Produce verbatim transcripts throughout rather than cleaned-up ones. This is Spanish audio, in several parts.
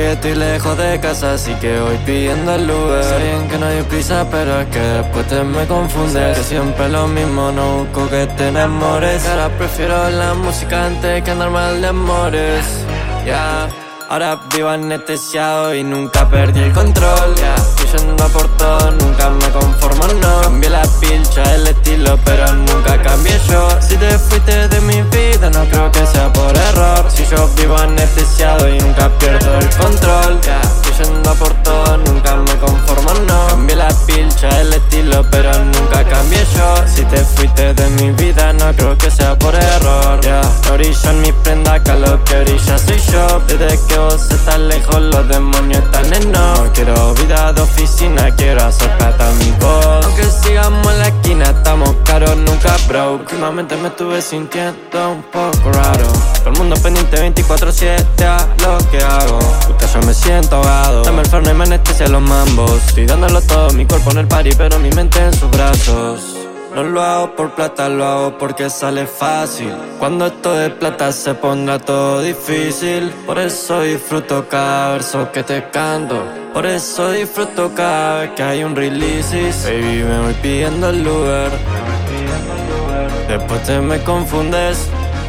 que estoy lejos de casa, así que voy pidiendo el Uber. Sé bien que no hay prisa, pero es que después te me confundes. Que siempre lo mismo, no busco que te enamores. Ahora prefiero la música antes que andar mal de amores. Ya, yeah. Ahora vivo anestesiado y nunca perdí el control. Ya, yeah. Yendo a por todo, nunca me conformo, no. Cambié la pilcha, el estilo, pero nunca cambié yo. Si te fuiste de mi vida, no creo que sea por error. Si yo vivo anestesiado y nunca pierdo el control. Ya, yeah. Yendo a por todo, nunca me conformo, no. Cambié la pilcha, el estilo, pero nunca cambié yo. Si te fuiste de mi vida, no creo que sea por error. Ya, yeah. No brillan mis prendas, que lo que brilla soy yo. Desde que vos estás lejos, los demonios están en no. No quiero vida de oficina, quiero hacer plata a mi voz. Aunque sigamos en la esquina, estamos caros, nunca broke. Últimamente me estuve sintiendo un poco raro. Todo el mundo pendiente veinticuatro siete a lo que hago. Puta, yo me siento ahogado. Dame el ferno y me anestesia los mambos. Estoy dándolo todo, mi cuerpo en el party, pero mi mente en sus brazos. No lo hago por plata, lo hago porque sale fácil. Cuando esto de plata se pondrá todo difícil. Por eso disfruto cada verso que te canto. Por eso disfruto cada vez que hay un release. Baby, me voy pidiendo el Uber. Después te me confundes.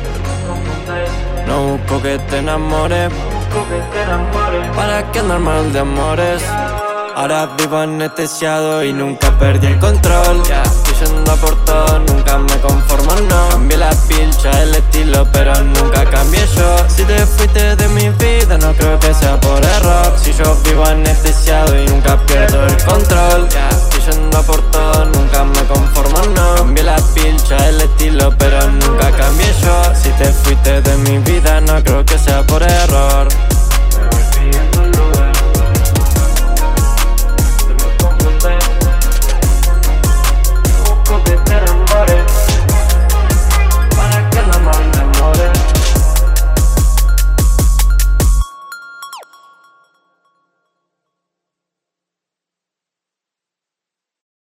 No busco que te enamores. ¿Para qué andar mal de amores? Ahora vivo anestesiado y nunca perdí el control. Ya, yeah. Yendo a por todo, nunca me conformo, no. Cambié la pilcha, el estilo, pero nunca cambié yo. Si te fuiste de mi vida, no creo que sea por error. Si yo vivo anestesiado y nunca pierdo el control. Ya, yeah. Yendo a por